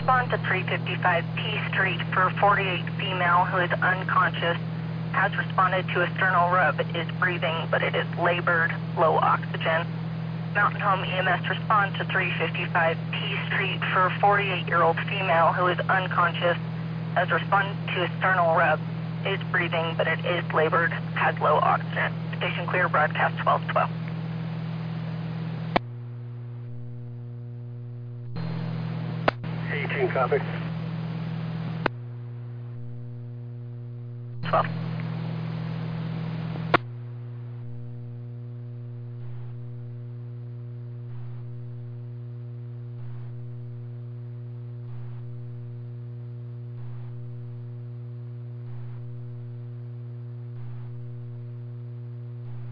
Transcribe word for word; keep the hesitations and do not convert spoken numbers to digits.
respond to three fifty-five P Street for forty-eight female who is unconscious. Has responded to a sternal rub, is breathing, but it is labored, low oxygen. Mountain Home E M S responds to three fifty-five P Street for a forty-eight-year-old female who is unconscious. Has responded to a sternal rub, is breathing, but it is labored, has low oxygen. Station clear, broadcast twelve twelve. eighteen, copy. twelve.